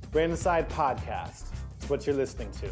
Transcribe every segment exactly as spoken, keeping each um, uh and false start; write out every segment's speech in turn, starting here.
Brain Inside Podcast. It's what you're listening to.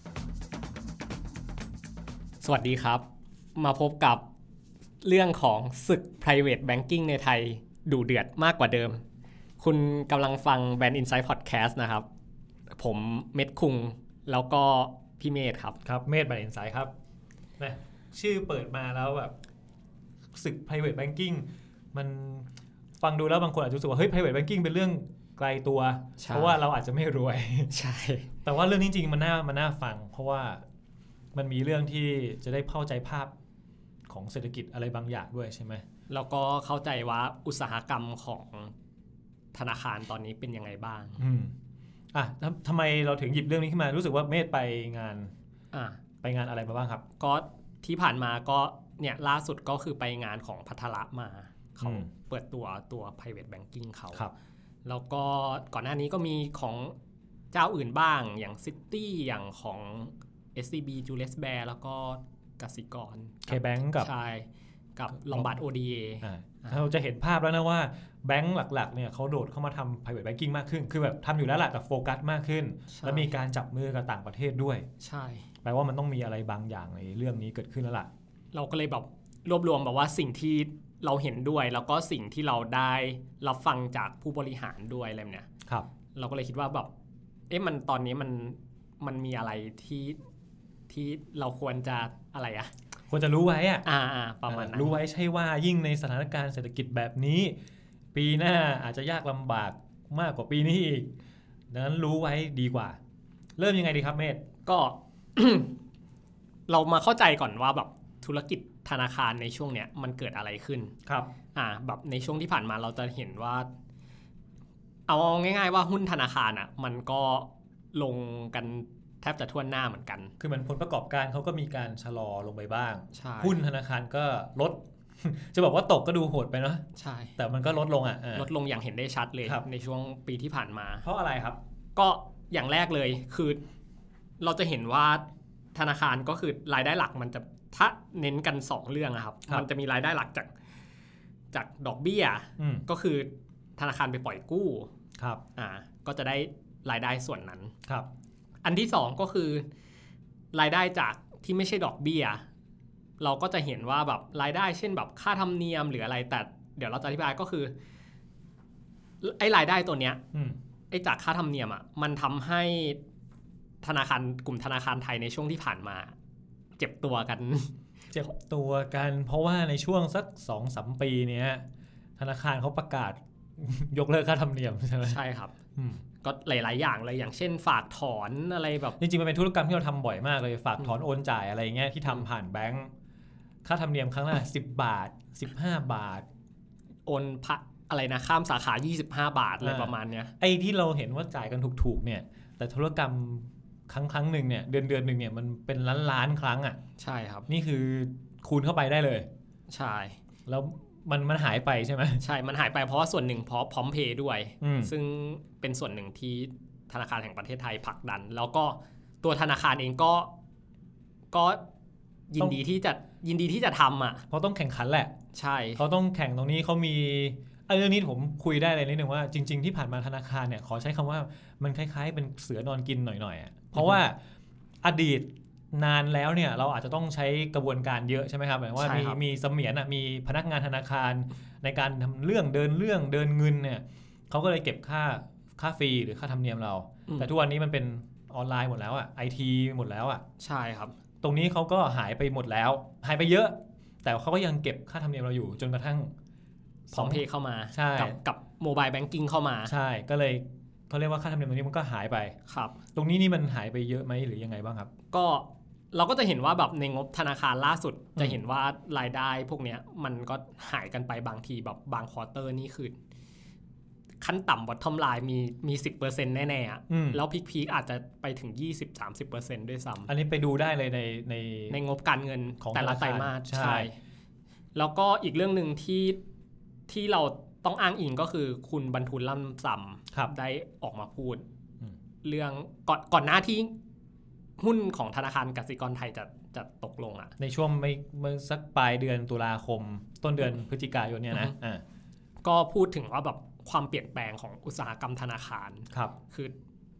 สวัสดีครับมาพบกับเรื่องของศึก private banking ในไทยดุเดือดมากกว่าเดิมคุณกำลังฟัง Brain Inside Podcast นะครับผมเม็ดคุงแล้วก็พี่เมธครับครับเมธ Brain Inside ครับนะชื่อเปิดมาแล้วแบบศึก private banking มันฟังดูแล้วบางคนอาจจะรู้สึกว่าเฮ้ย private banking เป็นเรื่องไกลตัวเพราะว่าเราอาจจะไม่รวยใช่แต่ว่าเรื่องนี้จริงมันน่ามันน่าฟังเพราะว่ามันมีเรื่องที่จะได้เข้าใจภาพของเศรษฐกิจอะไรบางอย่างด้วยใช่ไหมแล้วก็เข้าใจว่าอุตสาหกรรมของธนาคารตอนนี้เป็นยังไงบ้างอืมอ่ะทำไมเราถึงหยิบเรื่องนี้ขึ้นมารู้สึกว่าเมธไปงานอ่ะไปงานอะไรมาบ้างครับก็ที่ผ่านมาก็เนี่ยล่าสุดก็คือไปงานของพัทละมาเขาเปิดตัวตัว private banking เขาแล้วก็ก่อนหน้านี้ก็มีของเจ้าอื่นบ้างอย่าง City อย่างของ เอส ซี บี Julius Baer แล้วก็กสิกร K-Bank กับใช่กับ Lombard โอ ดี เออ่าเราจะเห็นภาพแล้วนะว่าแบงก์หลักๆเนี่ยเขาโดดเข้ามาทำ private banking มากขึ้นคือแบบทำอยู่แล้วแหละแต่โฟกัสมากขึ้นแล้วมีการจับมือกับต่างประเทศด้วยใช่แปลว่ามันต้องมีอะไรบางอย่างในเรื่องนี้เกิดขึ้นแล้วล่ะเราก็เลยแบบรวบรวมแบบว่าสิ่งที่เราเห็นด้วยแล้วก็สิ่งที่เราได้รับฟังจากผู้บริหารด้วยอะไรเนี่ยครับเราก็เลยคิดว่าแบบเอ๊ะมันตอนนี้มันมันมีอะไรที่ที่เราควรจะอะไรอะควรจะรู้ไว้อะอ่าๆประมาณนั้นรู้ไว้ใช่ว่ายิ่งในสถานการณ์เศรษฐกิจแบบนี้ปีหน้าอาจจะยากลำบากมากกว่าปีนี้อีกดังนั้นรู้ไว้ดีกว่าเริ่มยังไงดีครับเมธก็ เรามาเข้าใจก่อนว่าแบบธุรกิจธนาคารในช่วงเนี้ยมันเกิดอะไรขึ้นครับอ่าแบบในช่วงที่ผ่านมาเราจะเห็นว่าเอาง่ายๆว่าหุ้นธนาคารอ่ะมันก็ลงกันแทบจะทั่วหน้าเหมือนกันคือเหมือนผลประกอบการเขาก็มีการชะลอลงไปบ้างหุ้นธนาคารก็ลด จะบอกว่าตกก็ดูโหดไปเนาะใช่แต่มันก็ลดลงอ่ะลดลงอย่างเห็นได้ชัดเลยในช่วงปีที่ผ่านมาเพราะอะไรครับก็อย่างแรกเลยคือเราจะเห็นว่าธนาคารก็คือรายได้หลักมันจะถ้าเน้นกันสองเรื่องครับมันจะมีรายได้หลักจากจากดอกเบี้ยก็คือธนาคารไปปล่อยกู้ครับอ่าก็จะได้รายได้ส่วนนั้นครับอันที่สองก็คือรายได้จากที่ไม่ใช่ดอกเบี้ยเราก็จะเห็นว่าแบบรายได้เช่นแบบค่าธรรมเนียมหรืออะไรแต่เดี๋ยวเราจะอธิบายก็คือไอ้รายได้ตัวเนี้ยไอ้จากค่าธรรมเนียมอ่ะมันทำให้ธนาคารกลุ่มธนาคารไทยในช่วงที่ผ่านมาเจ็บตัวกันเจ็บตัวกันเพราะว่าในช่วงสัก สองถึงสาม ปีเนี้ยธนาคารเขาประกาศยกเลิกค่าธรรมเนียมใช่ไหมใช่ครับก็หลายๆอย่างเลยอย่างเช่นฝากถอนอะไรแบบจริงๆมันเป็นธุรกรรมที่เราทำบ่อยมากเลยฝากถอนโอนจ่ายอะไรเงี้ยที่ทำผ่านแบงค์ค่าธรรมเนียมครั้งละสิบบาทสิบห้าบาทโอนพะอะไรนะข้ามสาขายี่สิบห้าบาทอะไรประมาณเนี้ยไอ้ที่เราเห็นว่าจ่ายกันถูกๆเนี่ยแต่ธุรกรรมครั้งครั้งหนึ่งเนี่ยเดือนเดือนหนึ่งเนี่ยมันเป็นล้านล้านครั้งอ่ะใช่ครับนี่คือคูณเข้าไปได้เลยใช่แล้วมันมันหายไปใช่ไหมใช่มันหายไปเพราะว่าส่วนหนึ่งเพราะพร้อมเพย์ด้วยซึ่งเป็นส่วนหนึ่งที่ธนาคารแห่งประเทศไทยผลักดันแล้วก็ตัวธนาคารเองก็ก็ยินดีที่จะยินดีที่จะทำอ่ะเพราะต้องแข่งขันแหละใช่เขาต้องแข่งตรงนี้เขามีเรื่องนี้ผมคุยได้เลยนิดนึงว่าจริงๆที่ผ่านมาธนาคารเนี่ยขอใช้คำว่ามันคล้ายๆเป็นเสือนอนกินหน่อยๆอ่ะเพราะว่าอดีตนานแล้วเนี่ยเราอาจจะต้องใช้กระบวนการเยอะใช่ไหมครับหมายว่ามีมีเสมียนอ่ะมีพนักงานธนาคารในการทำเรื่องเดินเรื่องเดินเงินเนี่ยเขาก็เลยเก็บค่าค่าฟรีหรือค่าธรรมเนียมเราแต่ทุกวันนี้มันเป็นออนไลน์หมดแล้วอ่ะไอทีหมดแล้วอ่ะใช่ครับตรงนี้เขาก็หายไปหมดแล้วหายไปเยอะแต่เขาก็ยังเก็บค่าธรรมเนียมเราอยู่จนกระทั่งพร้อมเพย์เข้ามากับกับโมบายแบงกิ้งเข้ามาใช่ก็เลยเขาเรียกว่าค่าธรรมเนียมตรงนี้มันก็หายไปครับตรงนี้นี่มันหายไปเยอะไหมหรือยังไงบ้างครับก็เราก็จะเห็นว่าแบบในงบธนาคารล่าสุดจะเห็นว่ารายได้พวกเนี้ยมันก็หายกันไปบางทีแบบบางควอเตอร์นี่คือขั้นต่ำบอททอมไลน์มีมี สิบเปอร์เซ็นต์ แน่ๆอ่ะแล้วพีคๆอาจจะไปถึง ยี่สิบถึงสามสิบเปอร์เซ็นต์ ด้วยซ้ำอันนี้ไปดูได้เลยในในในงบการเงินแต่ละไตรมาสใช่แล้วก็อีกเรื่องนึงที่ที่เราต้องอ้างอิงก็คือคุณบรรทุลล่ำซำได้ออกมาพูดเรื่องก่อนก่อนหน้าที่หุ้นของธนาคารกสิกรไทยจะจะตกลงอ่ะในช่วงไม่เมื่อสักปลายเดือนตุลาคมต้นเดือนพฤศจิกายนเนี่ยนะอ่าก็พูดถึงว่าแบบความเปลี่ยนแปลงของอุตสาหกรรมธนาคารครับคือ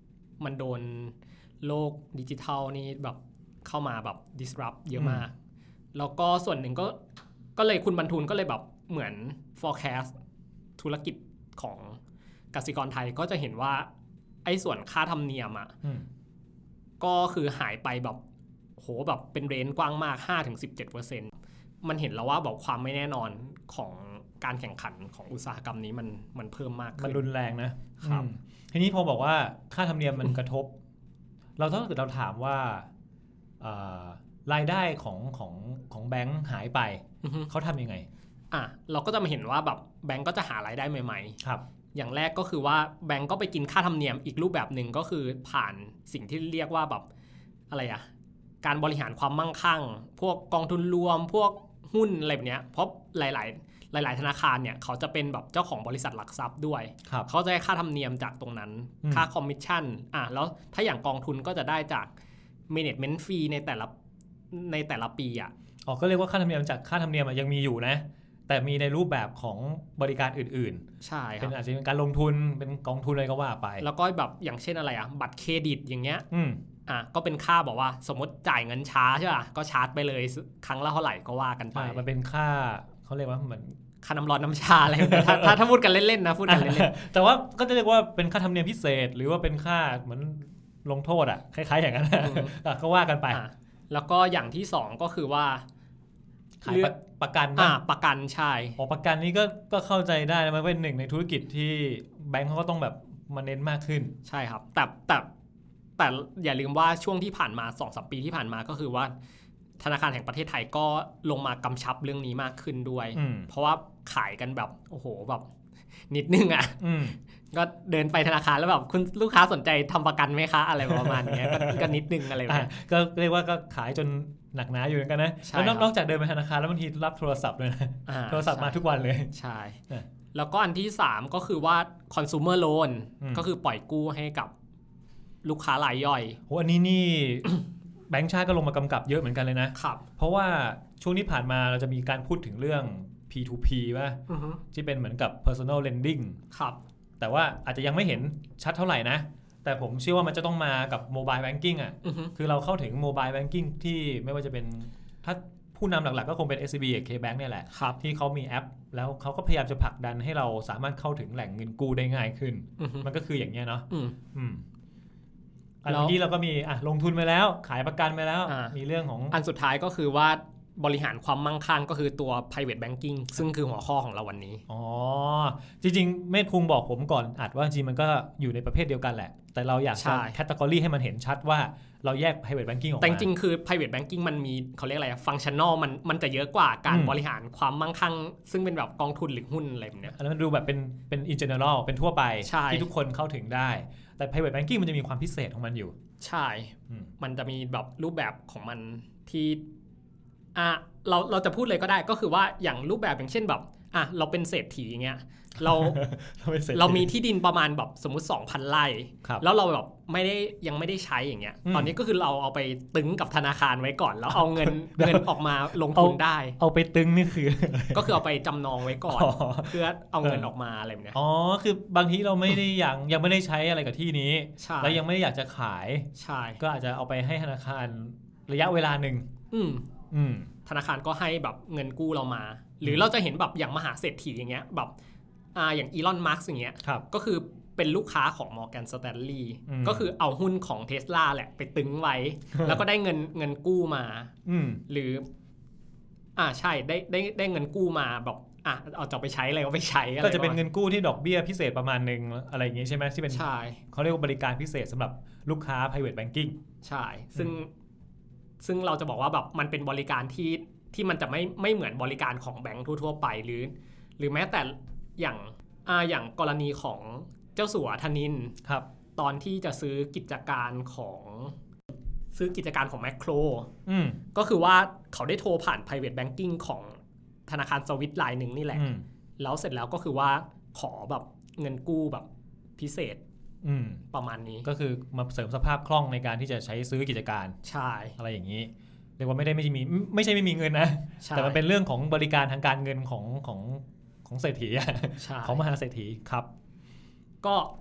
มันโดนโลกดิจิทัลนี่แบบเข้ามาแบบ disrupt เยอะมากแล้วก็ส่วนหนึ่งก็ก็เลยคุณบรรทุนก็เลยแบบเหมือน forecast ธุรกิจของกสิกรไทยก็จะเห็นว่าไอ้ส่วนค่าธรรมเนียมอ่ะก็คือหายไปแบบโหแบบเป็นเรนจ์กว้างมาก ห้าถึงสิบเจ็ดเปอร์เซ็นต์ มันเห็นแล้วว่าแบบความไม่แน่นอนของการแข่งขันของอุตสาหกรรมนี้มันมันเพิ่มมากขึ้นมันรุนแรงนะครับทีนี้พอบอกว่าค่าธรรมเนียมมันกระทบเราถ้าเกิดเราถามว่ารายได้ของของของแบงค์หายไปเขาทำยังไงอ่ะเราก็จะมาเห็นว่าแบบแบงค์ก็จะหารายได้ใหม่ๆครับอย่างแรกก็คือว่าแบงก์ก็ไปกินค่าธรรมเนียมอีกรูปแบบหนึ่งก็คือผ่านสิ่งที่เรียกว่าแบบอะไรอะการบริหารความมั่งคั่งพวกกองทุนรวมพวกหุ้นอะไรแบบเนี้ยเพราะหลายๆหลายๆธนาคารเนี่ยเขาจะเป็นแบบเจ้าของบริษัทหลักทรัพย์ด้วยเขาจะได้ค่าธรรมเนียมจากตรงนั้นค่าคอมมิชชั่นอ่ะแล้วถ้าอย่างกองทุนก็จะได้จาก management fee ในแต่ละในแต่ละปีอ่ะอ๋อก็เรียกว่าค่าธรรมเนียมจากค่าธรรมเนียมยังมีอยู่นะแต่มีในรูปแบบของบริการอื่นๆใช่ครับเป็นอาจจะเป็นการลงทุนเป็นกองทุนอะไรก็ว่าไปแล้วก็แบบอย่างเช่นอะไรอ่ะบัตรเครดิตอย่างเงี้ยอืมอ่ะก็เป็นค่าบอกว่าสมมติจ่ายเงินช้าใช่ป่ะก็ชาร์จไปเลยครั้งละเท่าไหร่ก็ว่ากันไปมันเป็นค่าเขาเรียกว่าเหมือนค่าน้ำร้อนน้ำชาอะไรแบบถ้าถ้าพูดกันเล่นๆนะพูดกันเล่นๆแต่ว่าก็จะเรียกว่าเป็นค่าธรรมเนียมพิเศษหรือว่าเป็นค่าเหมือนลงโทษอ่ะคล้ายๆอย่างนั้นก็ว่ากันไปแล้วก็อย่างที่สองก็คือว่าขายประกันอ่าประกันใช่อ๋อประกันนี้ก็ก็เข้าใจได้นะมันเป็นหนึ่งในธุรกิจที่แบงก์เขาก็ต้องแบบมาเน้นมากขึ้นใช่ครับแต่แต่แต่อย่าลืมว่าช่วงที่ผ่านมา สองถึงสาม ปีที่ผ่านมาก็คือว่าธนาคารแห่งประเทศไทยก็ลงมากำชับเรื่องนี้มากขึ้นด้วยเพราะว่าขายกันแบบโอ้โหแบบนิดนึงอ่ะก็เดินไปธนาคารแล้วแบบคุณลูกค้าสนใจทำประกันไหมคะอะไรประมาณนี้ก็นิดนึงอะไรแบบนี้ก็เรียกว่าก็ขายจนหนักหนาอยู่เหมือนกันนะแล้วนอกจากเดินไปธนาคารแล้วบางทีรับโทรศัพท์เลยนะโทรศัพท์มาทุกวันเลยใช่แล้วก็อันที่สามก็คือว่า consumer loan ก็คือปล่อยกู้ให้กับลูกค้ารายย่อยโหอันนี้นี่แบงก์ชาติก็ลงมากำกับเยอะเหมือนกันเลยนะครับเพราะว่าช่วงที่ผ่านมาเราจะมีการพูดถึงเรื่อง พี ทู พี ป่ะที่เป็นเหมือนกับ personal lending ครับแต่ว่าอาจจะยังไม่เห็นชัดเท่าไหร่นะแต่ผมเชื่อว่ามันจะต้องมากับ mobile banking อ่ะคือเราเข้าถึง mobile banking ที่ไม่ว่าจะเป็นถ้าผู้นำหลักๆก็คงเป็น เอส ซี บี กับ K-Bank เนี่ยแหละที่เขามีแอปแล้วเขาก็พยายามจะผลักดันให้เราสามารถเข้าถึงแหล่งเงินกู้ได้ง่ายขึ้นมันก็คืออย่างเงี้ยเนาะอันนี้เราก็มีอ่ะลงทุนไปแล้วขายประกันไปแล้วมีเรื่องของอันสุดท้ายก็คือว่าบริหารความมั่งคั่งก็คือตัว private banking ซึ่งคือหัวข้อของเราวันนี้อ๋อจริงๆเมธคุงบอกผมก่อนอัดว่าจริงมันก็อยู่ในประเภทเดียวกันแหละแต่เราอยากจะแคตตากรีให้มันเห็นชัดว่าเราแยก private banking ออกมาแต่จริงๆคือ private banking มันมีเขาเรียกอะไรฟังก์ชันนอลมันมันจะเยอะกว่าการบริหารความมั่งคั่งซึ่งเป็นแบบกองทุนหรือหุ้นอะไรแบบเนี้ยแล้วมันดูแบบเป็นเป็น in general เป็นทั่วไปที่ทุกคนเข้าถึงได้แต่ private banking มันจะมีความพิเศษของมันอยู่ใช่มันจะมีแบบรูปแบบของมันที่อ่ะเราเราจะพูดเลยก็ได้ก็คือว่าอย่างรูปแบบอย่างเช่นแบบอ่ะเราเป็นเศรษฐีอย่างเงี้ยเรา เรามีที่ดินประมาณแบบสมมุติ สองพัน ไร่แล้วเราแบบไม่ได้ยังไม่ได้ใช้อย่างเงี้ยตอนนี้ก็คือเราเอาไปตึงกับธนาคารไว้ก่อนแล้วเอาเงินเงินออกมาลงทุนได้เอาไปตึงนี่คือก็คือเอาไปจำนองไว้ก่อนเพื่อเอาเงินออกมาอะไรแบบเนี้ยอ๋อคือบางทีเราไม่ได้ยังยังไม่ได้ใช้อะไรกับที่นี้แล้วยังไม่ได้อยากจะขายใช่ก็อาจจะเอาไปให้ธนาคารระยะเวลานึงอืมอืมธนาคารก็ให้แบบเงินกู้เรามาหรือเราจะเห็นแบบอย่างมหาเศรษฐีอย่างเงี้ยแบบอ่าอย่างอีลอนมาร์กอย่างเงี้ยก็คือเป็นลูกค้าของ Morgan Stanley ก็คือเอาหุ้นของ Tesla แหละไปตึงไว้ แล้วก็ได้เงินเงินกู้มาหรืออ่าใช่ได้ได้ได้เงินกู้มาแบบอ่ะเอาจะไปใช้อะไรก็ไปใช้ก็จะเป็นเงินกู้ที่ดอกเบี้ยพิเศษประมาณนึงอะไรอย่างงี้ใช่ไหมที่เป็นเขาเรียกว่าบริการพิเศษสำหรับลูกค้า private banking ใช่ซึ่งซึ่งเราจะบอกว่าแบบมันเป็นบริการที่ที่มันจะไม่ไม่เหมือนบริการของแบงค์ทั่วๆไปหรือหรือแม้แต่อย่างอ่าอย่างกรณีของเจ้าสัวธนินทร์ครับตอนที่จะซื้อกิจการของซื้อกิจการของแมคโครก็คือว่าเขาได้โทรผ่าน private banking ของธนาคารสวิสรายหนึ่งนี่แหละแล้วเสร็จแล้วก็คือว่าขอแบบเงินกู้แบบพิเศษประมาณนี้ก็คือมาเสริมสภาพคล่องในการที่จะใช้ซื้อกิจการใช่อะไรอย่างนี้เรียกว่าไม่ได้ไม่มีไม่ใช่ไม่มีเงินนะแต่มันเป็นเรื่องของบริการทางการเงินของของของเศรษฐีของมหาเศรษฐีครับก็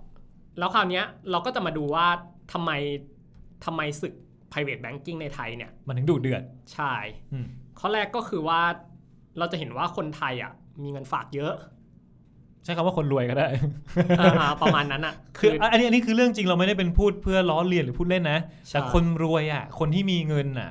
แล้วคราวนี้เราก็จะมาดูว่าทำไมทำไมศึก private banking ในไทยเนี่ยมันถึงดุเดือดใช่ข้อแรกก็คือว่าเราจะเห็นว่าคนไทยอ่ะมีเงินฝากเยอะใช้คำว่าคนรวยก็ได้ประมาณนั้นอ่ะคืออันนี้อันนี้คือเรื่องจริงเราไม่ได้เป็นพูดเพื่อล้อเลียนหรือพูดเล่นนะแต่คนรวยอ่ะคนที่มีเงินอ่ะ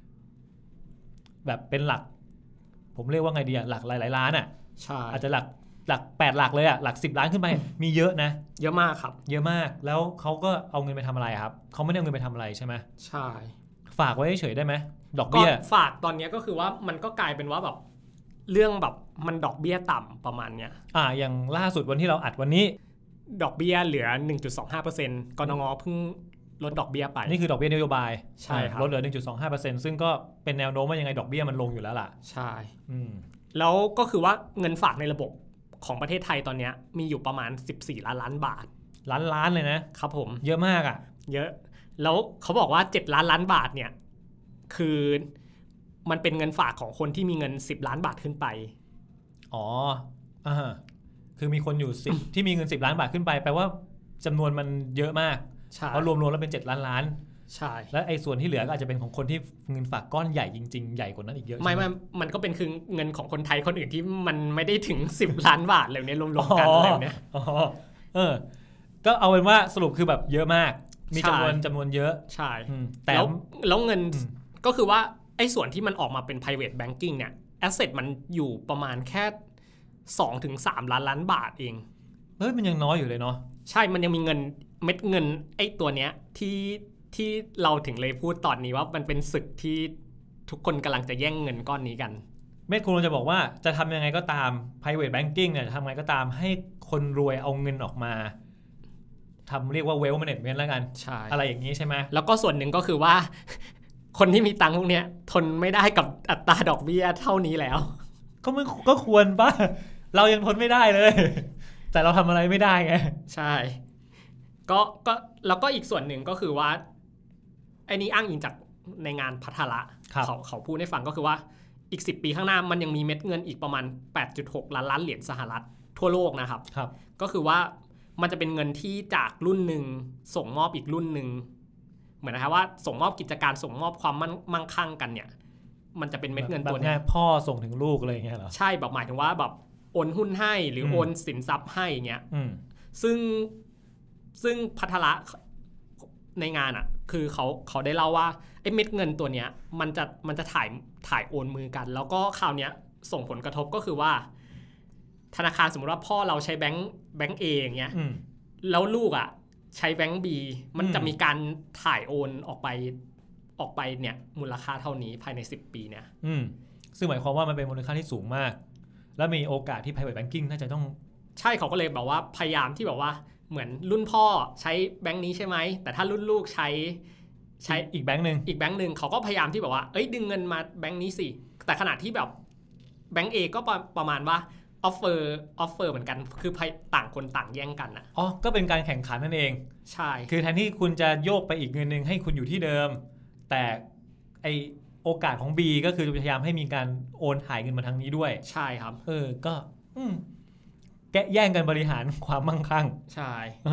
แบบเป็นหลักผมเรียกว่าไงดีอ่ะหลักหลายๆล้านอ่ะอาจจะหลักหลักแปดหลักเลยอ่ะหลักสิบล้านขึ้นไปมีเยอะนะเยอะมากครับเยอะมากแล้วเขาก็เอาเงินไปทำอะไรครับเขาไม่ได้เอาเงินไปทำอะไรใช่ไหมใช่ฝากไว้เฉยได้ไหมดอกเบี้ยฝากตอนนี้ก็คือว่ามันก็กลายเป็นว่าแบบเรื่องแบบมันดอกเบี้ยต่ำประมาณเนี้ยอ่าอย่างล่าสุดวันที่เราอัดวันนี้ดอกเบี้ยเหลือ หนึ่งจุดสองห้าเปอร์เซ็นต์ กนง.เพิ่งลดดอกเบี้ยไปนี่คือดอกเบี้ยนโยบายใช่ครับลดเหลือ หนึ่งจุดสองห้าเปอร์เซ็นต์ ซึ่งก็เป็นแนวโน้มว่ายังไงดอกเบี้ยมันลงอยู่แล้วล่ะใช่อืมแล้วก็คือว่าเงินฝากในระบบของประเทศไทยตอนนี้มีอยู่ประมาณสิบสี่ล้านล้านบาทล้านล้านเลยนะครับผมเยอะมากอ่ะเยอะแล้วเขาบอกว่าเจ็ดล้านล้านบาทเนี่ยคือมันเป็นเงินฝากของคนที่มีเงินสิบล้านบาทขึ้นไปอ๋ออ่าคือมีคนอยู่สิบ ที่มีเงินสิบล้านบาทขึ้นไปแปลว่าจำนวนมันเยอะมากเพราะรวมๆแล้วเป็นเจ็ดล้านล้านใช่แล้วไอ้ส่วนที่เหลือก็อาจจะเป็นของคนที่เงินฝากก้อนใหญ่จริงๆใหญ่กว่านั้นอีกเยอะไม่ไม่มันก็เป็นคือเงินของคนไทยคนอื่นที่มันไม่ได้ถึงสิบล้านบาทเลยเนี่ยรวมๆกันอะไรเนี่ยอ๋อเออก็เอาเป็นว่าสรุปคือแบบเยอะมากมีจำนวนจำนวนเยอะใช่แต่แล้วแล้วเงินก็คือว่าไอ้ส่วนที่มันออกมาเป็น private banking เนี่ย asset มันอยู่ประมาณแค่ สองถึงสาม ล้านล้านบาทเองเฮ้ยมันยังน้อยอยู่เลยเนาะใช่มันยังมีเงินเม็ดเงินไอ้ตัวเนี้ยที่ที่เราถึงเลยพูดตอนนี้ว่ามันเป็นศึกที่ทุกคนกำลังจะแย่งเงินก้อนนี้กันเมธคุณจะบอกว่าจะทำยังไงก็ตาม private banking เนี่ยจะทำยังไงก็ตามให้คนรวยเอาเงินออกมาทำเรียกว่า wealth management แล้วกันอะไรอย่างนี้ใช่ไหมแล้วก็ส่วนหนึ่งก็คือว่าคนที่มีตังค์พวกเนี้ยทนไม่ได้กับอัตราดอกเบี้ยเท่านี้แล้วก็ไม่ก็ควรป่ะเรายังทนไม่ได้เลยแต่เราทำอะไรไม่ได้ไงใช่ก็ก็แล้วก็อีกส่วนหนึ่งก็คือว่าไอ้นี้อ้างอิงจากในงานพัฒระเขาเขาพูดให้ฟังก็คือว่าอีกสิบปีข้างหน้ามันยังมีเม็ดเงินอีกประมาณ แปดจุดหก ล้านล้านเหรียญสหรัฐทั่วโลกนะครับครับก็คือว่ามันจะเป็นเงินที่จากรุ่นหนึ่งส่งมอบอีกรุ่นหนึ่งเหมือนนะครับว่าส่งมอบกิจการส่งมอบความมั่งคั่งกันเนี่ยมันจะเป็นเม็ดเงินตัวนี้พ่อส่งถึงลูกอะไรอย่างเงี้ยเหรอใช่แบบหมายถึงว่าแบบโอนหุ้นให้หรือโอนสินทรัพย์ให้เงี้ยซึ่งซึ่งพัฒระในงานอ่ะคือเขาเขาได้เล่าว่าไอ้เม็ดเงินตัวเนี้ยมันจะมันจะถ่ายถ่ายโอนมือกันแล้วก็คราวเนี้ยส่งผลกระทบก็คือว่าธนาคารสมมติว่าพ่อเราใช้แบงค์แบงค์ A อย่างเงี้ยแล้วลูกอ่ะใช้แบงค์ B มันจะมีการถ่ายโอนออกไปออกไปเนี่ยมูลค่าเท่านี้ภายในสิบปีเนี่ยอืมซึ่งหมายความว่ามันเป็นมูลค่าที่สูงมากแล้วมีโอกาสที่ private banking น่าจะต้องใช่เขาก็เลยบอกว่าพยายามที่แบบว่าเหมือนรุ่นพ่อใช้แบงค์นี้ใช่ไหมแต่ถ้ารุ่นลูกใช้ใช้อีกแบงค์นึงอีกแบงค์นึงเขาก็พยายามที่แบบว่าเอ้ยดึงเงินมาแบงค์นี้สิแต่ขณะที่แบบแบงค์ A ก็ประมาณว่าออฟเฟอร์ออฟเฟอร์เหมือนกันคือต่างคนต่างแย่งกันอ่ะอ๋อก็เป็นการแข่งขันนั่นเองใช่คือแทนที่คุณจะโยกไปอีกเงินนึงให้คุณอยู่ที่เดิมแต่ไอโอกาสของ B ก็คือพยายามให้มีการโอนถ่ายเงินมาทางนี้ด้วยใช่ครับเออก็อืมแกะแย่งกันบริหารความมั่งคั่งใช่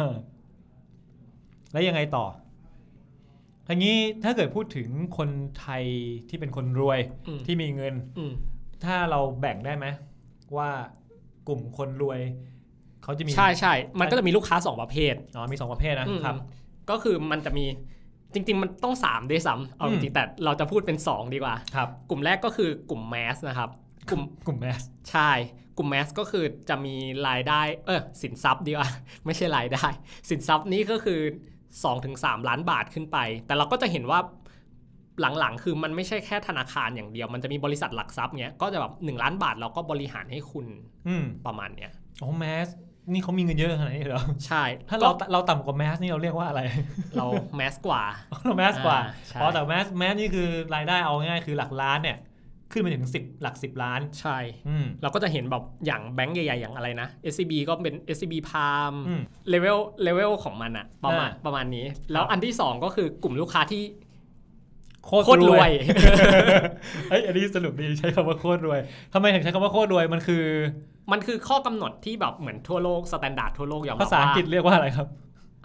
แล้วยังไงต่อทีนี้ถ้าเกิดพูดถึงคนไทยที่เป็นคนรวยที่มีเงินถ้าเราแบ่งได้ไหมว่ากลุ่มคนรวยเขาจะมีใช่ใช่มันก็จะมีลูกค้าสองประเภทอ๋อมีสองประเภทนะครับก็คือมันจะมีจริงๆมันต้องสามด้วยซ้ำเอาจริงๆแต่เราจะพูดเป็นสองดีกว่าครับกลุ่มแรกก็คือกลุ่มแมสนะครับกลุ่มกลุ่มแมสใช่กลุ่มแมสก็คือจะมีรายได้เออสินทรัพย์ดีกว่าไม่ใช่รายได้สินทรัพย์นี้ก็คือ สองถึงสาม ล้านบาทขึ้นไปแต่เราก็จะเห็นว่าหลังๆคือมันไม่ใช่แค่ธนาคารอย่างเดียวมันจะมีบริษัทหลักทรัพย์เนี้ยก็จะแบบหนึ่งล้านบาทเราก็บริหารให้คุณประมาณเนี้ยอ๋อแมสนี่เขามีเงินเยอะขนาดนี้เหรอใช่ถ้าเราเราต่ำกว่าแมสนี่เราเรียกว่าอะไรเราแมสกว่าเราแมสกว่าอ๋อแต่แมสแมสนี่คือรายได้เอาง่ายคือหลักล้านเนี่ยขึ้นไปถึงสิบหลักสิบล้านใช่เราก็จะเห็นแบบอย่างแบงก์ใหญ่ๆอย่างอะไรนะ เอส ซี บี ก็เป็น เอส ซี บี Palm เลเวลเลเวลของมันอะประมาณประมาณนี้แล้วอันที่สองก็คือกลุ่มลูกค้าที่โคตรรวยเฮ้ยอันนี้สรุปดีใช้คำว่าโคตรรวยทำไมถึงใช้คำว่าโคตรรวยมันคือมันคือข้อกำหนดที่แบบเหมือนทั่วโลกสแตนดาร์ดทั่วโลกอย่างภาษาอังกฤษเรียกว่าอะไรครับ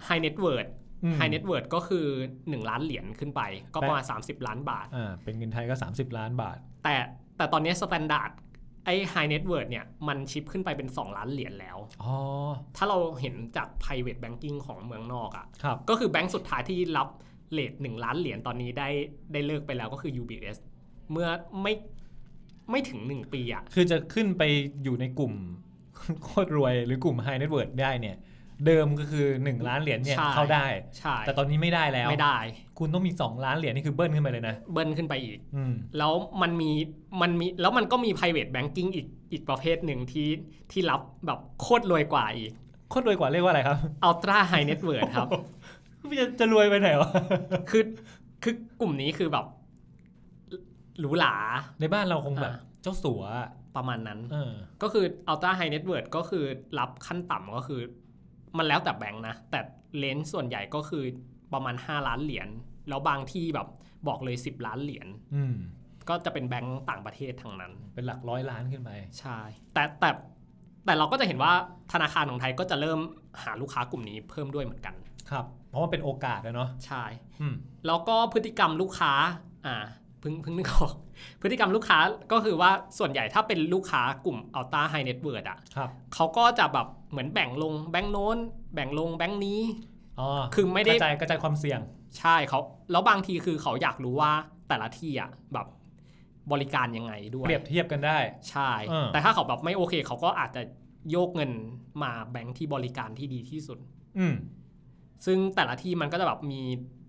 high net worth high net worth ก็คือหนึ่งล้านเหรียญขึ้นไปก็ประมาณสามสิบล้านบาทอ่าเป็นเงินไทยก็สามสิบล้านบาทแต่แต่ตอนนี้ standard ไอ้ high net worth เนี่ยมันชิปขึ้นไปเป็นสองล้านเหรียญแล้วอ๋อถ้าเราเห็นจาก private banking ของเมืองนอกอ่ะก็คือแบงก์สุดท้ายที่รับเรทหนึ่งล้านเหรียญตอนนี้ได้ได้เลิกไปแล้วก็คือ ยู บี เอส เมื่อไม่ไม่ถึงหนึ่งปีอ่ะคือจะขึ้นไปอยู่ในกลุ่มโคตรรวยหรือกลุ่ม high net worth ได้เนี่ยเดิมก็คือหนึ่งล้านเหรียญเนี่ยเข้าได้แต่ตอนนี้ไม่ได้แล้วไม่ได้คุณต้องมีสองล้านเหรียญนี่คือเบิ้ลขึ้นไปเลยนะเบิ้ลขึ้นไปอีกแล้วมันมีมันมีแล้วมันก็มี private banking อีกอีกประเภทหนึ่งที่ที่รับแบบโคตรรวยกว่าอีกโคตรรวยกว่าเรียกว่าอะไรครับ ultra high net worth ครับจะจะรวยไปไหนวะคือคือกลุ่มนี้คือแบบหรูหราในบ้านเราคงแบบเจ้าสัวประมาณนั้นก็คือ ultra high net worth ก็คือรับขั้นต่ำก็คือมันแล้วแต่แบงค์นะแต่เลนส์ส่วนใหญ่ก็คือประมาณห้าล้านเหรียญแล้วบางที่แบบบอกเลยสิบล้านเหรียญก็จะเป็นแบงค์ต่างประเทศทางนั้นเป็นหลักร้อยล้านขึ้นไปใช่แต่แต่แต่เราก็จะเห็นว่าธนาคารของไทยก็จะเริ่มหาลูกค้ากลุ่มนี้เพิ่มด้วยเหมือนกันครับเพราะว่าเป็นโอกาสนะเนาะใช่แล้วก็พฤติกรรมลูกค้าอ่าเพิ่งเพิ่งนึกออกพฤติกรรมลูกค้าก็คือว่าส่วนใหญ่ถ้าเป็นลูกค้ากลุ่ม Ultra High Net Worth อ่ะเขาก็จะแบบเหมือนแบ่งลงแบงค์โน้นแบ่งลงแบงค์นี้อ๋อคือไม่ได้กระจายกระจายความเสี่ยงใช่เขาแล้วบางทีคือเขาอยากรู้ว่าแต่ละที่อ่ะแบบบริการยังไงด้วยเปรียบเทียบกันได้ใช่แต่ถ้าเขาแบบไม่โอเคเขาก็อาจจะโยกเงินมาแบงค์ที่บริการที่ดีที่สุดอืมซึ่งแต่ละที่มันก็จะแบบมี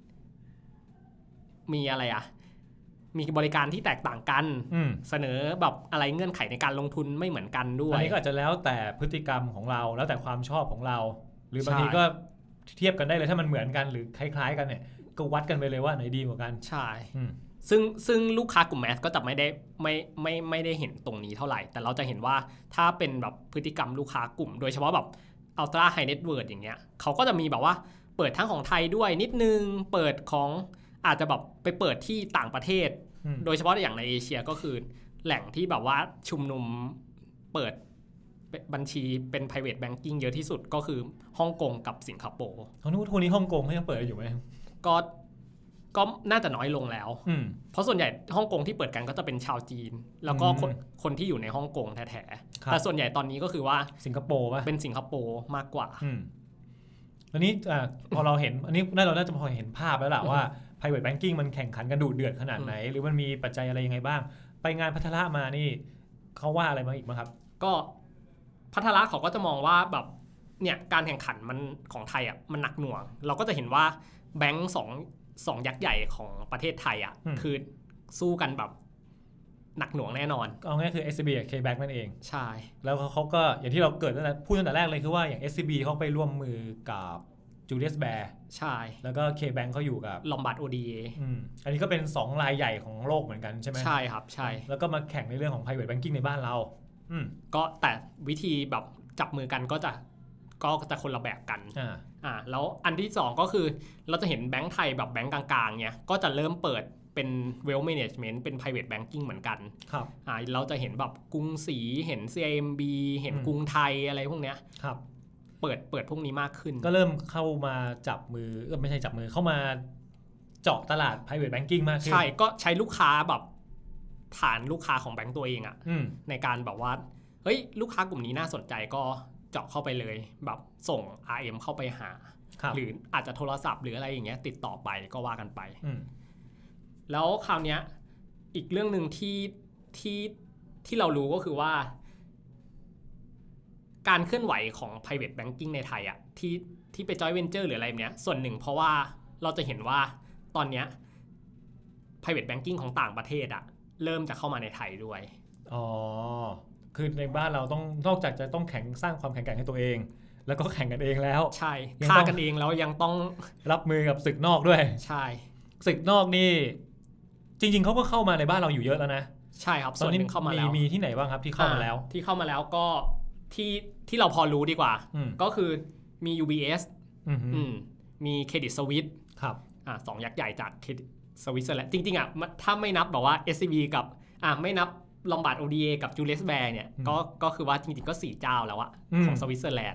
มีอะไรอ่ะมีบริการที่แตกต่างกันเสนอแบบอะไรเงื่อนไขในการลงทุนไม่เหมือนกันด้วยอันนี้ก็อาจจะแล้วแต่พฤติกรรมของเราแล้วแต่ความชอบของเราหรือบางทีก็เทียบกันได้เลยถ้ามันเหมือนกันหรือคล้ายๆกันเนี่ยก็วัดกันไปเลยว่าไหนดีกว่ากันใช่ซึ่งซึ่งลูกค้ากลุ่มแมสก็จะไม่ได้ไม่ไม่ไม่ได้เห็นตรงนี้เท่าไหร่แต่เราจะเห็นว่าถ้าเป็นแบบพฤติกรรมลูกค้ากลุ่มโดยเฉพาะแบบ Ultra High Net Worth อย่างเงี้ยเขาก็จะมีแบบว่าเปิดทั้งของไทยด้วยนิดนึงเปิดของอาจจะแบบไปเปิดที่ต่างประเทศโดยเฉพาะอย่างในเอเชียก็คือแหล่งที่แบบว่าชุมนุมเปิดบัญชีเป็น private banking เยอะที่สุดก็คือฮ่องกงกับสิงคโปร์เขาคิดว่าทุกวันนี้ฮ่องกงเขายังเปิดอยู่ไหมก็ก็น่าจะน้อยลงแล้วเพราะส่วนใหญ่ฮ่องกงที่เปิดกันก็จะเป็นชาวจีนแล้วก็คนคนที่อยู่ในฮ่องกงแท้ๆแต่ส่วนใหญ่ตอนนี้ก็คือว่าสิงคโปร์ป่ะเป็นสิงคโปร์มากกว่าอันนี้พอเราเห็นอันนี้เราน่าจะพอเห็นภาพแล้วล่ะว่าprivate banking มันแข่งขันกันดุเดือดขนาดไหนหรือมันมีปัจจัยอะไรยังไงบ้างไปงานพัฒนามานี่เขาว่าอะไรมาอีกมั้งครับก็พัฒนาเขาก็จะมองว่าแบบเนี่ยการแข่งขันมันของไทยอ่ะมันหนักหน่วงเราก็จะเห็นว่าแบงก์สองสองยักษ์ใหญ่ของประเทศไทยอ่ะคือสู้กันแบบหนักหน่วงแน่นอนเอาง่ายคือ เอส ซี บี กับ K-Bank นั่นเองใช่แล้วเขาก็อย่างที่เราเกิดตั้งแต่พูดตั้งแต่แรกเลยคือว่าอย่าง เอส ซี บี เขาไปร่วมมือกับJulius Baer ใช่แล้วก็ K-Bank เขาอยู่กับ Lombard โอ ดี เออืมอันนี้ก็เป็นสองรายใหญ่ของโลกเหมือนกันใช่ไหมใช่ครับใช่แล้วก็มาแข่งในเรื่องของ private banking ในบ้านเราอืมก็แต่วิธีแบบจับมือกันก็จะก็จะคนละแบบกันอ่าอ่าแล้วอันที่สองก็คือเราจะเห็นแบงก์ไทยแบบแบงก์กลางๆเนี่ยก็จะเริ่มเปิดเป็น wealth management เป็น private banking เหมือนกันครับอ่าเราจะเห็นแบบกรุงศรีเห็น ซี ไอ เอ็ม บี เห็นกรุงไทยอะไรพวกเนี้ยครับเปิดเปิดพวกนี้มากขึ้นก็เริ่มเข้ามาจับมือเออไม่ใช่จับมือเข้ามาเจาะตลาด private banking มากขึ้นใช่ก็ใช้ลูกค้าแบบฐานลูกค้าของแบงก์ตัวเองอะในการแบบว่าเฮ้ยลูกค้ากลุ่มนี้น่าสนใจก็เจาะเข้าไปเลยแบบส่ง อาร์ เอ็ม เข้าไปหาหรืออาจจะโทรศัพท์หรืออะไรอย่างเงี้ยติดต่อไปก็ว่ากันไปแล้วคราวเนี้ยอีกเรื่องนึงที่ที่ที่เรารู้ก็คือว่าการเคลื่อนไหวของ private banking ในไทยอ่ะที่ที่ไป joint venture หรืออะไรเนี้ยส่วนหนึ่งเพราะว่าเราจะเห็นว่าตอนเนี้ย private banking ของต่างประเทศอ่ะเริ่มจะเข้ามาในไทยด้วยอ๋อคือในบ้านเราต้องนอกจากจะต้องแข่งสร้างความแข็งแกร่งให้ตัวเองแล้วก็แข่งกันเองแล้วใช่ฆ่ากันเองแล้วยังต้องรับมือกับศึกนอกด้วยใช่ศึกนอกนี่จริงๆเขาก็เข้ามาในบ้านเราอยู่เยอะแล้วนะใช่ครับส่วนนึงเข้ามาแล้วมีที่ไหนบ้างครับที่เข้ามาแล้วที่เข้ามาแล้วก็ที่ที่เราพอรู้ดีกว่าก็คือมี ยู บี เอส อืมมีเครดิตสวิสครับอ่าสองยักษ์ใหญ่จากเครดิตสวิสแหละจริงๆอ่ะถ้าไม่นับแบบว่า เอส ซี บี กับอ่าไม่นับLombard โอ ดี เอ กับ Julius Baer เนี่ยก็ก็คือว่าจริงๆก็สี่เจ้าแล้วอะของสวิตเซอร์แลนด์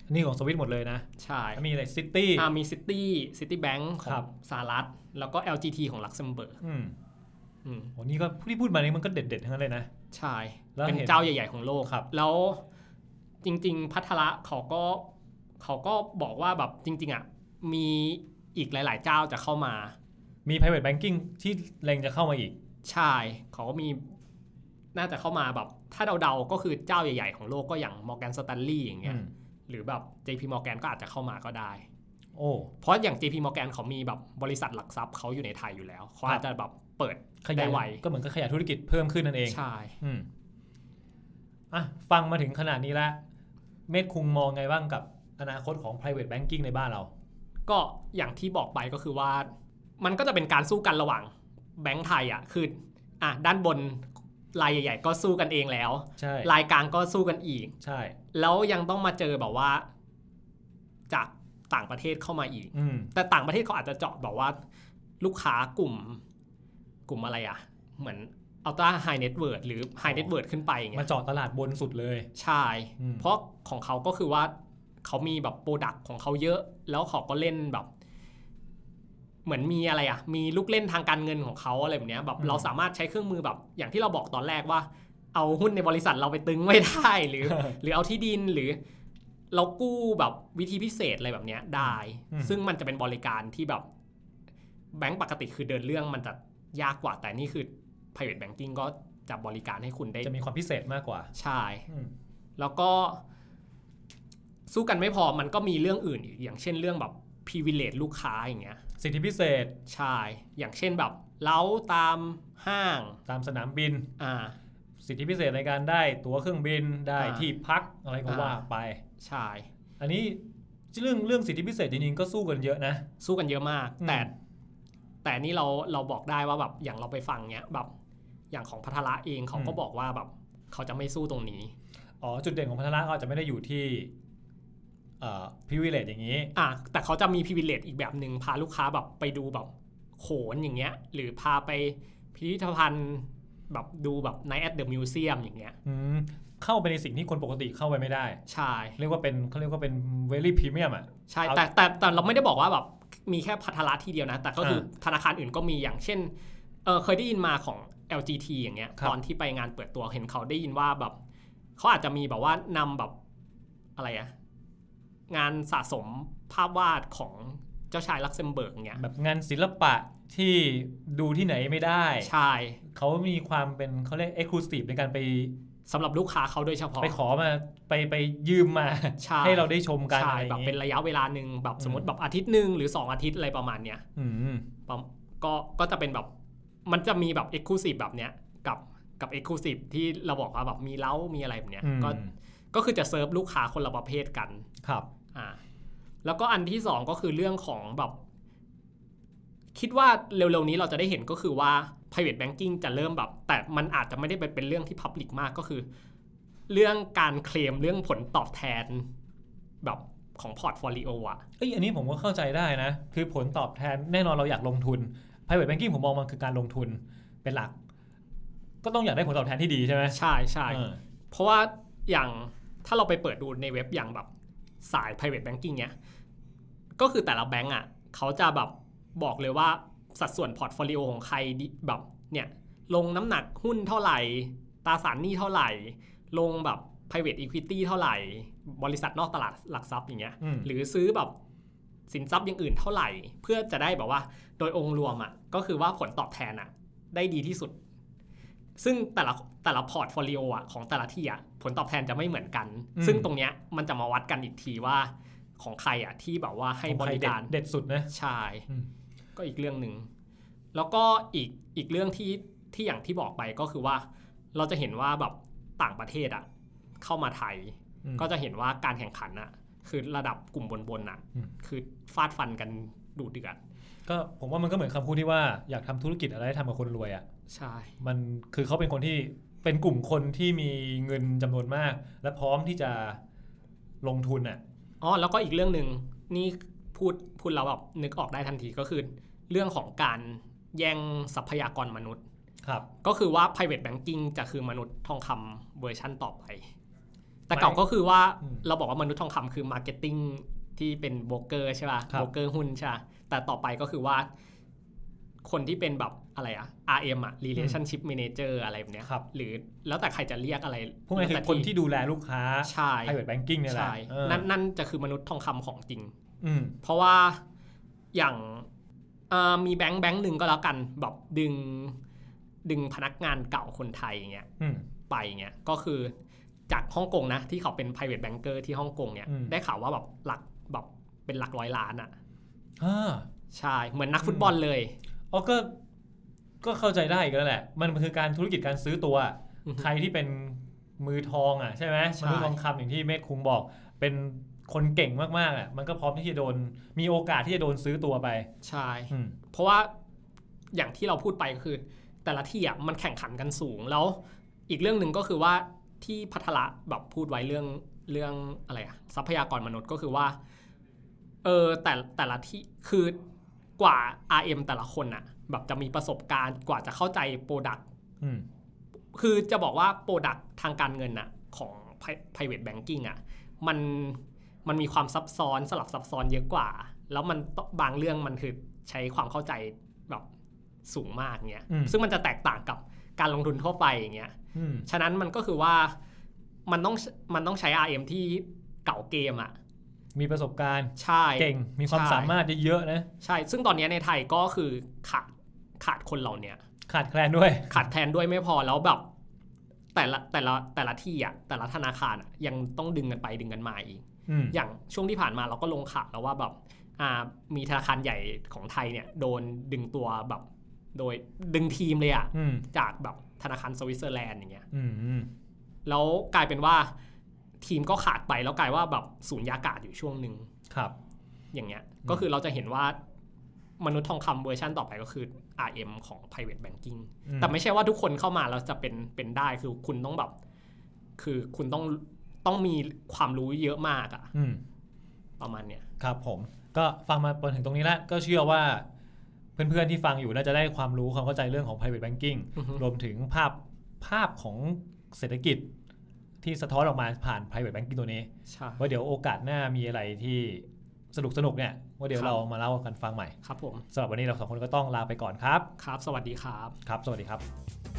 นี่ของสวิตหมดเลยนะใช่มีอะไรซิตี้อ่ามีซิตี้ซิตี้แบงก์ของสหรัฐแล้วก็ แอล จี ที ของลักเซมเบิร์กอืมอืมโหนี่ก็ที่พูดมานี่มันก็เด็ดๆทั้งนั้นเลยนะใช่เป็นเจ้าใหญ่ๆของโลกครับแล้วจริงๆพัทระเขาก็เขาก็บอกว่าแบบจริงๆอ่ะมีอีกหลายๆเจ้าจะเข้ามามี private banking ที่เล็งจะเข้ามาอีกใช่เขาก็มีน่าจะเข้ามาแบบถ้าเดาๆก็คือเจ้าใหญ่ๆของโลกก็อย่าง Morgan Stanley อย่างเงี้ยหรือแบบ เจ พี Morgan ก็อาจจะเข้ามาก็ได้โอ้เพราะอย่าง เจ พี Morgan เขามีแบบบริษัทหลักทรัพย์เขาอยู่ในไทยอยู่แล้วเขาอาจจะแบบเปิดขยายไวก็เหมือนกับขยายธุรกิจเพิ่มขึ้นนั่นเองใช่อืมอ่ะฟังมาถึงขนาดนี้แล้วเมธคุงมองไงบ้างกับอนาคตของ private banking ในบ้านเราก็อย่างที่บอกไปก็คือว่ามันก็จะเป็นการสู้กันระหว่างแบงก์ไทยอ่ะคืออ่ะด้านบนรายใหญ่ๆก็สู้กันเองแล้วรายกลางก็สู้กันอีกใช่แล้วยังต้องมาเจอแบบว่าจากต่างประเทศเข้ามาอีกอืแต่ต่างประเทศเขาอาจจะเจาะแบบว่าลูกค้ากลุ่มกลุ่มอะไรอ่ะเหมือนUltra High Net Worth หรือ High Net Worth ขึ้นไปอย่างเงี้ยมาเจาะตลาดบนสุดเลยใช่เพราะของเขาก็คือว่าเขามีแบบโปรดักต์ของเขาเยอะแล้วเขาก็เล่นแบบเหมือนมีอะไรอ่ะมีลูกเล่นทางการเงินของเขาอะไรแบบเนี้ยแบบเราสามารถใช้เครื่องมือแบบอย่างที่เราบอกตอนแรกว่าเอาหุ้นในบริษัทเราไปตึงไม่ได้หรือ หรือเอาที่ดินหรือเรากู้แบบวิธีพิเศษอะไรแบบเนี้ยได้ซึ่งมันจะเป็นบริการที่แบบแบงก์ปกติคือเดินเรื่องมันจะยากกว่าแต่นี่คือ private banking ก็จะบริการให้คุณได้จะมีความพิเศษมากกว่าใช่แล้วก็สู้กันไม่พอมันก็มีเรื่องอื่นอีกอย่างเช่นเรื่องแบบ privilege ลูกค้าอย่างเงี้ยสิทธิพิเศษใช่อย่างเช่นแบบเล้าตามห้างตามสนามบินอ่าสิทธิพิเศษในการได้ตั๋วเครื่องบินได้ที่พักอะไรก็ว่าไปใช่อันนี้เรื่องเรื่องสิทธิพิเศษจริงๆก็สู้กันเยอะนะสู้กันเยอะมากแต่แต่นี่เราเราบอกได้ว่าแบบอย่างเราไปฟังเนี้ยแบบอย่างของพัทระเองเขาก็บอกว่าแบบเขาจะไม่สู้ตรงนี้อ๋อจุดเด่นของพัทระเขาจะไม่ได้อยู่ที่เอ่อ privilege อย่างนี้อ่ะแต่เขาจะมี privilege อีกแบบนึงพาลูกค้าแบบไปดูแบบโขนอย่างเงี้ยหรือพาไปพิพิธภัณฑ์แบบดูแบบ Night at the Museum อย่างเงี้ยเข้าไปในสิ่งที่คนปกติเข้าไปไม่ได้ใช่เรียกว่าเป็นเขาเรียกว่าเป็น very premium อ่ะใช่แต่แต่แต่เราไม่ได้บอกว่าแบบมีแค่พัทระที่เดียวนะแต่ก็คือธนาคารอื่นก็มีอย่างเช่นเออเคยได้ยินมาของ แอล จี ที อย่างเงี้ยตอนที่ไปงานเปิดตัวเห็นเขาได้ยินว่าแบบเขาอาจจะมีแบบว่านำแบบอะไรอะงานสะสมภาพวาดของเจ้าชายลักเซมเบิร์กเงี้ยแบบงานศิลปะที่ดูที่ไหนไม่ได้ใช่เขามีความเป็นเขาเรียก exclusive ในการไปสำหรับลูกค้าเขาโดยเฉพาะไปขอมาไปไปยืมมา ใ, ให้เราได้ชมกันใช่แบบเป็นระยะเวลาหนึ่งแบบสมมติแบบอาทิตย์หนึ่งหรือสองอาทิตย์อะไรประมาณเนี้ยก็ก็จะเป็นแบบมันจะมีแบบ exclusive แบบเนี้ยกับกับ exclusive ที่เราบอกว่าแบบมีเล้ามีอะไรแบบเนี้ยก็ก็คือจะเซิร์ฟลูกค้าคนละประเภทกันครับอ่าแล้วก็อันที่สองก็คือเรื่องของแบบคิดว่าเร็วๆนี้เราจะได้เห็นก็คือว่า private banking จะเริ่มแบบแต่มันอาจจะไม่ได้เป็นเรื่องที่ public มากก็คือเรื่องการเคลมเรื่องผลตอบแทนแบบของพอร์ตโฟลิโออ่ะเอ้ยอันนี้ผมก็เข้าใจได้นะคือผลตอบแทนแน่นอนเราอยากลงทุน private banking ผมมองมันคือการลงทุนเป็นหลักก็ต้องอยากได้ผลตอบแทนที่ดีใช่ไหมใช่ใช่เพราะว่าอย่างถ้าเราไปเปิดดูในเว็บอย่างแบบสาย private banking เนี้ยก็คือแต่ละแบงก์อ่ะเขาจะแบบบอกเลยว่าสัดส่วนพอร์ตโฟลิโอของใครแบบเนี่ยลงน้ำหนักหุ้นเท่าไหร่ตราสารหนี้เท่าไหร่ลงแบบ private equity เท่าไหร่บริษัทนอกตลาดหลักทรัพย์อย่างเงี้ยหรือซื้อแบบสินทรัพย์อย่างอื่นเท่าไหร่เพื่อจะได้แบบว่าโดยองค์รวมอ่ะก็คือว่าผลตอบแทนอ่ะได้ดีที่สุดซึ่งแต่ละแต่ละพอร์ตโฟลิโออ่ะของแต่ละที่อ่ะผลตอบแทนจะไม่เหมือนกันซึ่งตรงเนี้ยมันจะมาวัดกันอีกทีว่าของใครอ่ะที่แบบว่าให้บริการเด็ดสุดนะใช่ก็อีกเรื่องนึงแล้วก็อีกอีกเรื่องที่ที่อย่างที่บอกไปก็คือว่าเราจะเห็นว่าแบบต่างประเทศอ่ะเข้ามาไทยก็จะเห็นว่าการแข่งขันอ่ะคือระดับกลุ่มบนๆอ่ะคือฟาดฟันกันดุเดือดก็ผมว่ามันก็เหมือนคำพูดที่ว่าอยากทำธุรกิจอะไรทำกับคนรวยอ่ะใช่มันคือเขาเป็นคนที่เป็นกลุ่มคนที่มีเงินจำนวนมากและพร้อมที่จะลงทุนอ่ะอ๋อแล้วก็อีกเรื่องนึงนี่พูดพูดเราแบบนึกออกได้ทันทีก็คือเรื่องของการแย่งทรัพยากรมนุษย์ครับก็คือว่า private banking จะคือมนุษย์ทองคำเวอร์ชั่นต่อไปแต่เก่าก็คือว่าเราบอกว่ามนุษย์ทองคำคือมาร์เก็ตติ้งที่เป็นโบรกเกอร์ใช่ป่ะโบรกเกอร์หุ้นใช่แต่ต่อไปก็คือว่าคนที่เป็นแบบอะไรอะ อาร์ เอ็ม อะ relationship manager อะไรแบบเนี้ยหรือแล้วแต่ใครจะเรียกอะไรพวกนี้คือคนที่ดูแลลูกค้า private banking เนี่ยแหละนั่นนั่นจะคือมนุษย์ทองคำของจริงมเพราะว่าอย่างมีแบงค์แบงค์หนึ่งก็แล้วกันแบบดึงดึงพนักงานเก่าคนไทยอย่างเงี้ยไปเงี้ยก็คือจากฮ่องกงนะที่เขาเป็น private banker ที่ฮ่องกงเนี่ยได้ข่าวว่าแบบหลักแบบเป็นหลักร้อยล้านอ่ะใช่เหมือนนักฟุตบอลเลยอ๋อก็ก็เข้าใจได้อีกแล้วแหละมันคือการธุรกิจการซื้อตัวใครที่เป็นมือทองอ่ะใช่ไหมมือทองคำอย่างที่เมฆคุงบอกเป็นคนเก่งมากๆอ่ะมันก็พร้อมที่จะโดนมีโอกาสที่จะโดนซื้อตัวไปใช่เพราะว่าอย่างที่เราพูดไปก็คือแต่ละที่อ่ะมันแข่งขันกันสูงแล้วอีกเรื่องหนึ่งก็คือว่าที่พัทละแบบพูดไว้เรื่องเรื่องอะไรอะทรัพยากรมนุษย์ก็คือว่าเออแต่แต่ละที่คือกว่า อาร์ เอ็ม แต่ละคนอะแบบจะมีประสบการณ์กว่าจะเข้าใจโปรดักต์คือจะบอกว่าโปรดักต์ทางการเงินอะของ private banking อะมันมันมีความซับซ้อนสลับซับซ้อนเยอะกว่าแล้วมันบางเรื่องมันคือใช้ความเข้าใจแบบสูงมากเงี้ยซึ่งมันจะแตกต่างกับการลงทุนทั่วไปอย่างเงี้ยฉะนั้นมันก็คือว่ามันต้องมันต้องใช้ อาร์ เอ็ม ที่เก่าเกมอะมีประสบการณ์ใช่เก่งมีความสามารถเยอะๆนะใช่ซึ่งตอนนี้ในไทยก็คือขาดขาดคนเหล่านี้ขาดแคลนด้วยขาดแคลนด้วยไม่พอแล้วแบบแต่ละแต่ละแต่ละที่อ่ะแต่ละธนาคารอ่ะยังต้องดึงกันไปดึงกันมาอีกอย่างช่วงที่ผ่านมาเราก็ลงข่าวแล้วว่าแบบอ่ามีธนาคารใหญ่ของไทยเนี่ยโดนดึงตัวแบบโดยดึงทีมเลยอ่ะจากแบบธนาคารสวิตเซอร์แลนด์อย่างเงี้ยแล้วกลายเป็นว่าทีมก็ขาดไปแล้วกลายว่าแบบสูญญากาศอยู่ช่วงหนึ่งครับอย่างเงี้ยก็คือเราจะเห็นว่ามนุษย์ทองคำเวอร์ชันต่อไปก็คือ อาร์ เอ็ม ของ private banking แต่ไม่ใช่ว่าทุกคนเข้ามาแล้วจะเป็นเป็นได้คือคุณต้องแบบคือคุณต้องต้องมีความรู้เยอะมากอ่ะประมาณเนี้ยครับผมก็ฟังมาจนถึงตรงนี้แล้วก็เชื่อว่าเพื่อนๆที่ฟังอยู่น่าจะได้ความรู้ความเข้าใจเรื่องของ private banking รวมถึงภาพภาพของเศรษฐกิจที่สะท้อนออกมาผ่าน private banking ตัวนี้ว่าเดี๋ยวโอกาสหน้ามีอะไรที่สนุกสนุกเนี่ยว่าเดี๋ยวเรามาเล่ากันฟังใหม่ครับผมสำหรับวันนี้เราสองคนก็ต้องลาไปก่อนครับครับสวัสดีครับครับสวัสดีครับ